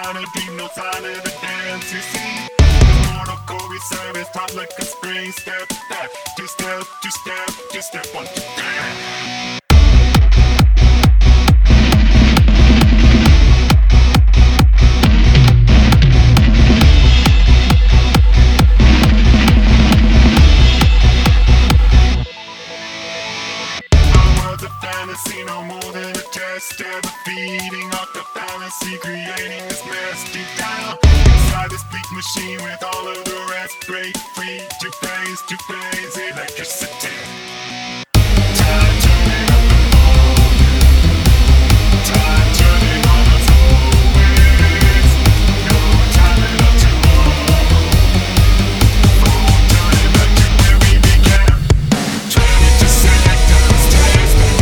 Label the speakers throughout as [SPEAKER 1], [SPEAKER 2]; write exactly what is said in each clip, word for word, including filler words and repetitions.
[SPEAKER 1] trying to dream, no sign of the dance. You see, mortal core service, hot like a spring. Step back, two step, two step, two step, one, two, three. Fantasy, no more than a test. Ever feeding off the fallacy, creating this mess deep down inside this bleak machine with all of the rest. Break free, two phase, two phase electricity. Time turning up the volume. Time turning on its always. No time enough to hold. Phone turning back to where we began. Trying to select us, taste it.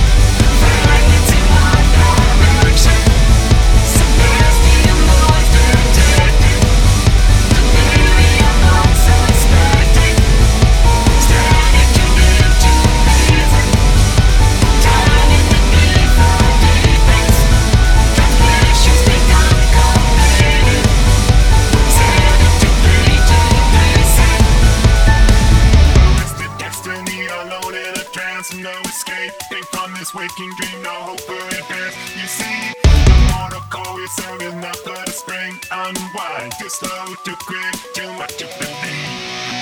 [SPEAKER 1] No escaping from this waking dream, no hope for advance. You see, the mortal core is serving up for the spring. Unwind, too slow, too quick, too much to believe.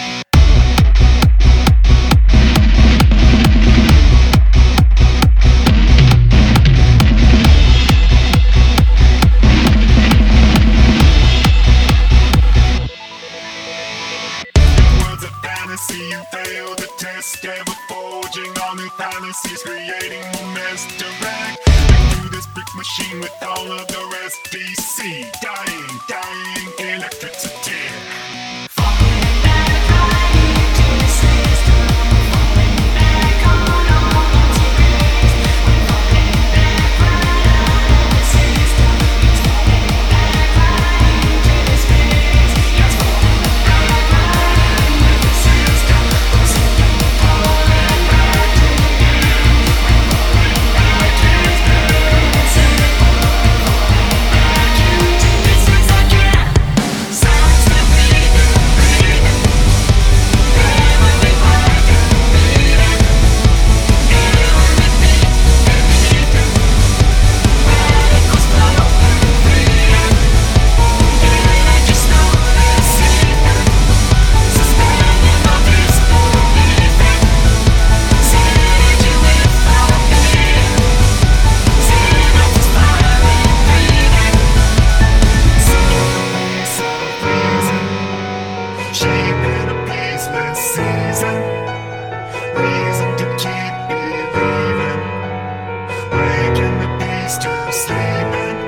[SPEAKER 1] You fail the test, ever forging all new fantasies, creating more mess direct through this brick machine with all of the rest. D C, dying, dying electricity. Falling back right into the system, falling back on all materials. We're falling back right out of the system. It's falling back right into the space. It's falling back right into the system. We're falling back to the end. We're falling back to the space. We're falling back into this is again. Sounds that breathing, breathing. Never be working, beating. Never be beating, beating. Radicals flow and freedom. And just know they're seeping. Suspending all disbelief. Said you without beating. Said I was finally breathing. Seeking the voice of reason. Shaping a baseless season. Reason to keep believing. Waking the beast to sleeping.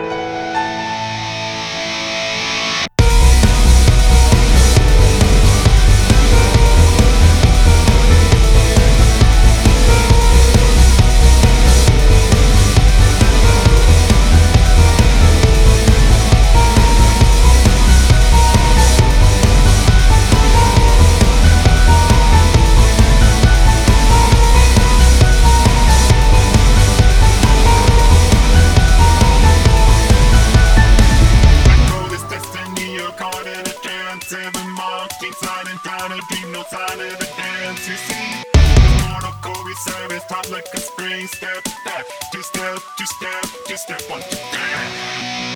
[SPEAKER 1] Let go this destiny, you're caught in a trance. Every marking sign and trying to dream, no sign of the dance. You see, mortal core service, hot like a spring. Step back, two step, two step, two step, one, two, three.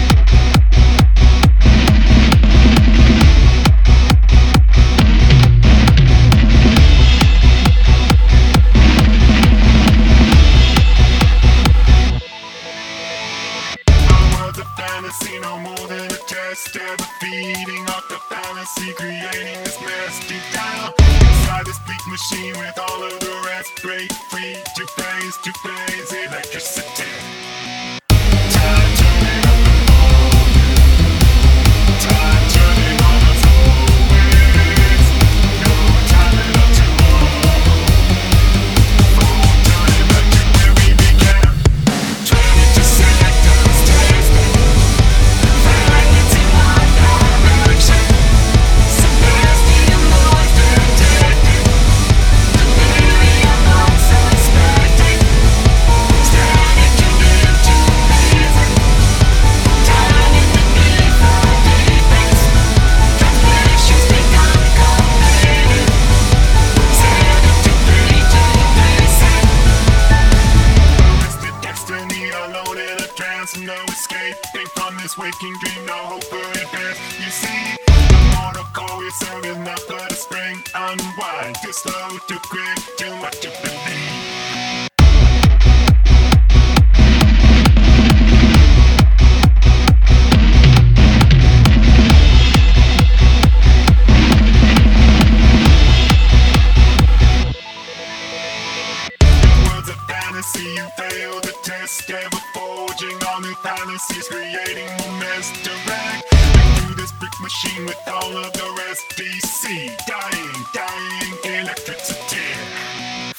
[SPEAKER 1] World's a fantasy, no more than a test. Ever feeding off the fallacy, creating this mess deep down inside this bleak machine with all of the rest. Break free, two phase, two phase electricity. Time turning up the volume. Time turning on its always. No time enough to hold. Phone turning back to where we began. Trying to select us, taste it. Violence in one direction. Celestial noise detected. Delirium unsuspected. no escaping from this waking dream, no hope for advance. You see, the mortal coil is serving not but a spring unwind. Too slow, too quick, too much to believe. See you fail the test, ever forging all new fantasies, creating more mess direct. Through this brick machine with all of the rest, D C, dying, dying electricity.